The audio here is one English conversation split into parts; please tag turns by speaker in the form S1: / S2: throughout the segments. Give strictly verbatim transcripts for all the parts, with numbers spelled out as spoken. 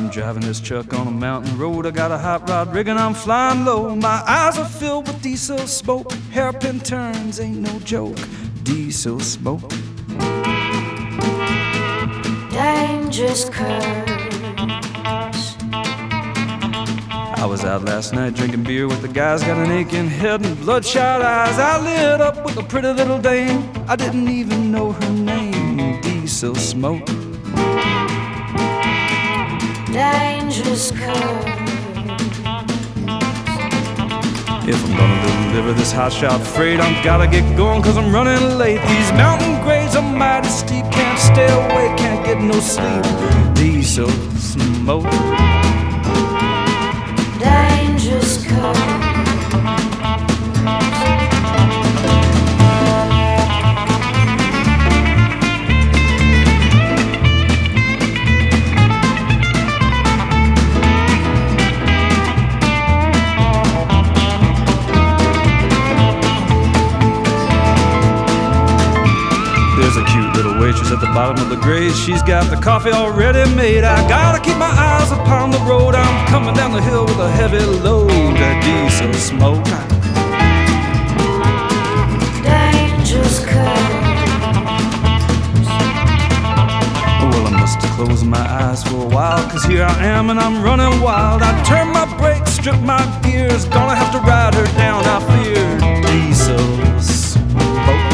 S1: I'm driving this truck on a mountain road. I got a hot rod rig and I'm flying low. My eyes are filled with diesel smoke. Hairpin turns ain't no joke. Diesel smoke.
S2: Dangerous curves.
S1: I was out last night drinking beer with the guys. Got an aching head and bloodshot eyes. I lit up with a pretty little dame. I didn't even know her name. Diesel smoke.
S2: Dangerous curves.
S1: If I'm gonna deliver this hot shot freight, I'm gotta get going cause I'm running late. These mountain grades are mighty steep. Can't stay awake, can't get no sleep. Diesel smoke.
S2: Dangerous curves.
S1: There's a cute little waitress at the bottom of the grade. She's got the coffee already made. I gotta keep my eyes upon the road. I'm coming down the hill with a heavy load of diesel smoke.
S2: Dangerous curves.
S1: Well, I must have closed my eyes for a while, cause here I am and I'm running wild. I turn my brakes, strip my gears. Gonna have to ride her down, I fear. Diesel smoke.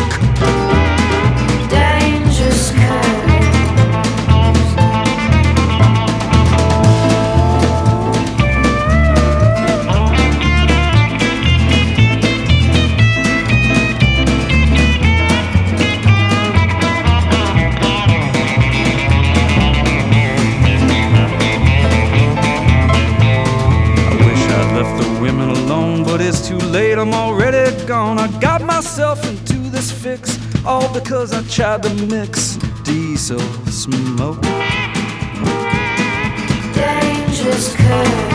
S1: But it's too late, I'm already gone. I got myself into this fix, all because I tried to mix diesel smoke.
S2: Dangerous curves.